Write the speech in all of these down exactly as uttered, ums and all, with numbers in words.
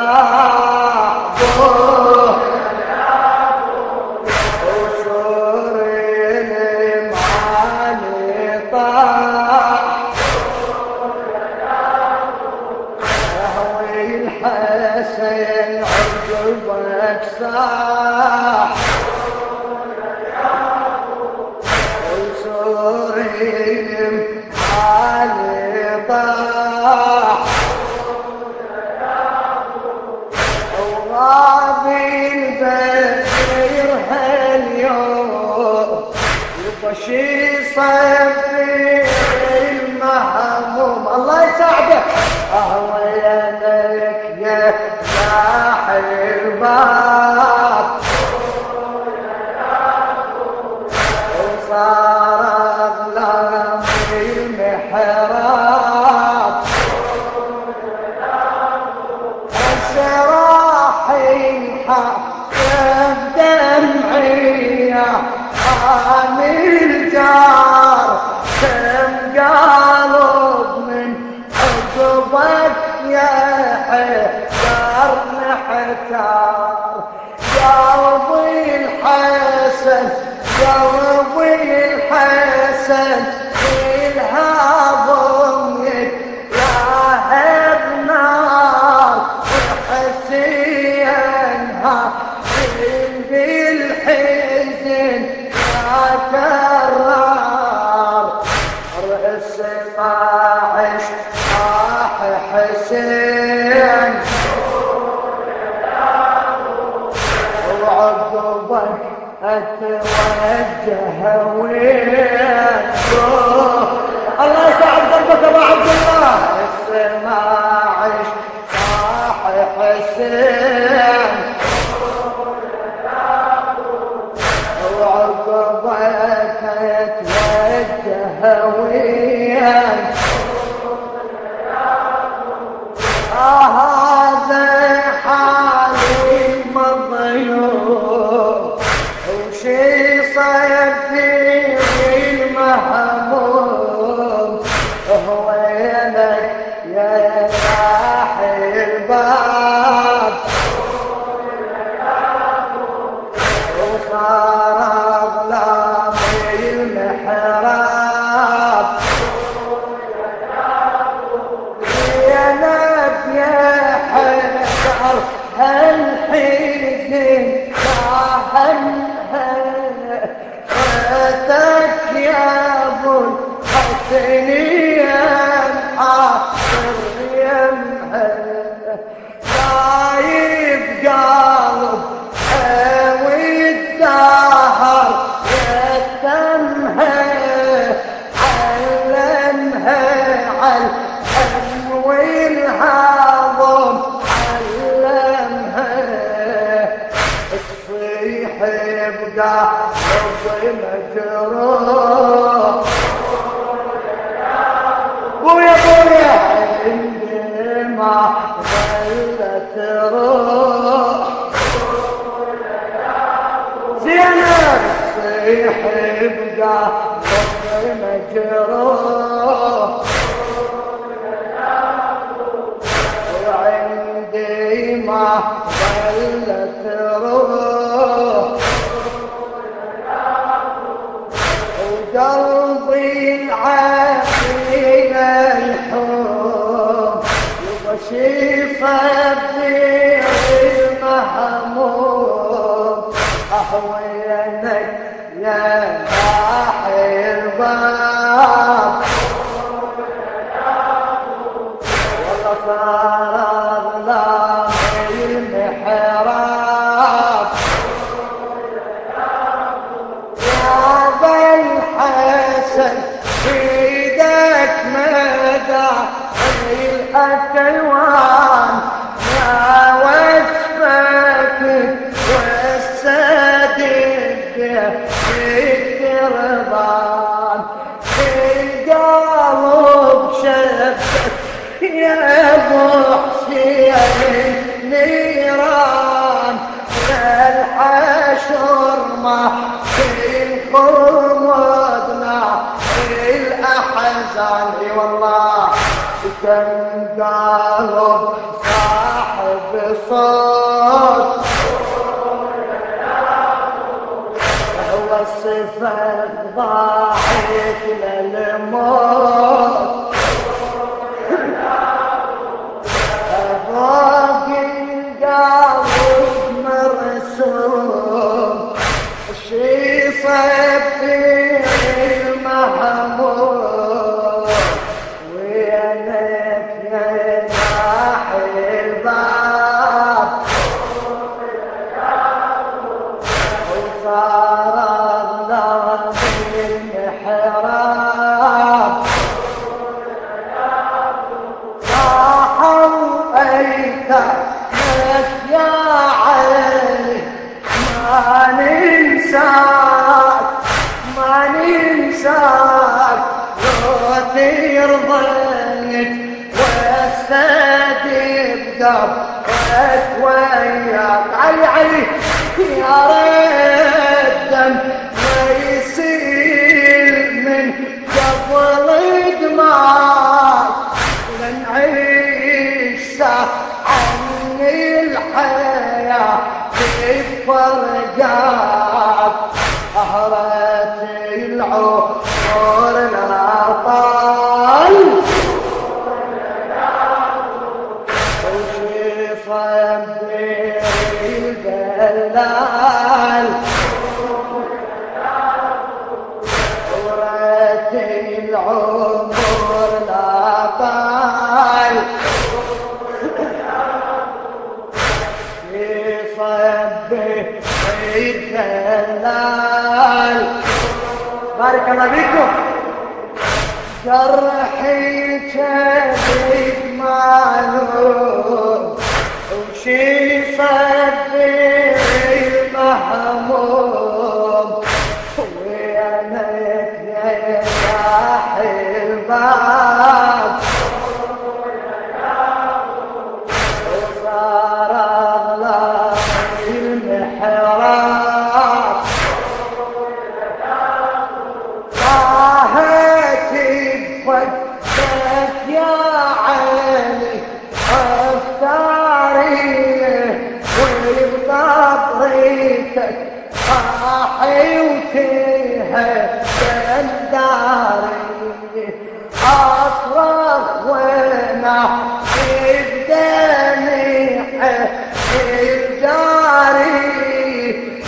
شي صفي المهموم الله يساعدك اهوينك يا ساحر الباب وصار اظلم المحراب الشراحي حقف دمعيه عامل جار كم قالب من عقبك يا حجار محتار قلبي الحسن قلبي الحسن الهضم يتلاهب نار وحسينها بالحزن كرار رأس طاعش طاح حسين وعقبك اتوجه وين الله يسعد قلبك ابو عبد الله السماعش طاح حسين وعقبك اتوجه وين آه هذا حالي مضيوع وشي صدي المهموم وينك يا ساحر الباب وصار اظلام المحراب يا نب يا حجر هالحزن فاتك يا ابو الحسن ينحصر يمها شايف قلب والدهر يتمها علمها علم والهضم علمها تصيح يبقى ربي مجروح بويا بويا عندي ما ظلت روح زينب تصيح يبقى ربي مجروح وعندي ما ظلت روح وقلبي العافي الحب وشي صدي المهموم اهوينك يا ساحر الباب والله صار اظلام المحراب بيدك مدى الأكوان يا وصفك والسدد بالدربان القلب شفك يا ابو حسين نيران الحشر ما في خرمدنا الأحزان والله كم قلب صاحب الصوت هو الصفة ضاحك للموت فوق القلب مرسوم شي صفي المحمود وينك يا الباب وصار الله بالمحراب صاحوا ايتامك يا علي ما ننساك ما ننساك لو ترضيت واستدير قبرك وياك علي علي يا ريت دم ما يصير من قبل دماغ لنعيش ساعة عني الحياة بفرقات أهرت العمر الأطال وشي صبر الدلال أهرت العمر الأطال الدلال بارك الله فيكم جرحي كبير معلوم وشي صدي المهموم وينك يا الباب وصار الله المحراب طاهت بفدك يا علي افتاريه وبطبريتك صاحي وتهدى داري اصرخ ونحكي بدميحه الجاري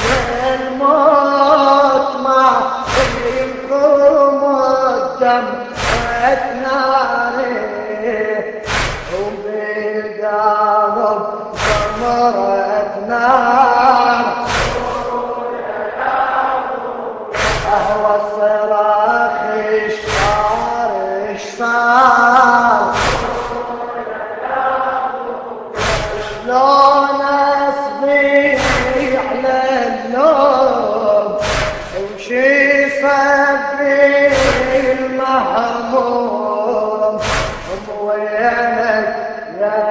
والموت مع ينقوم الدم ناري وبالقلب ثمرة نار أهوى الصراخ اشصار اشصار شلون اصبح للنوم وشي صبي المهموم وينك يا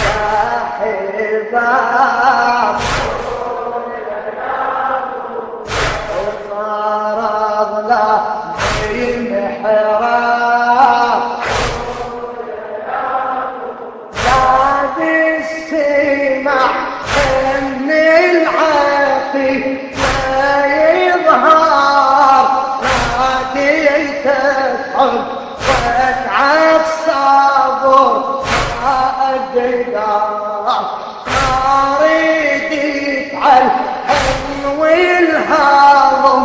صاحبك وصار الله بالمحراب بعد السمع ان العافي لا يظهر ناديت الحب واتعب صبر ما اقدر ما اريد يتعلم والهضم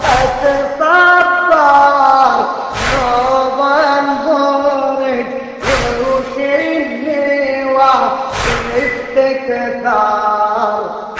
اتصبر نوبا برد يوشني وافتك ثار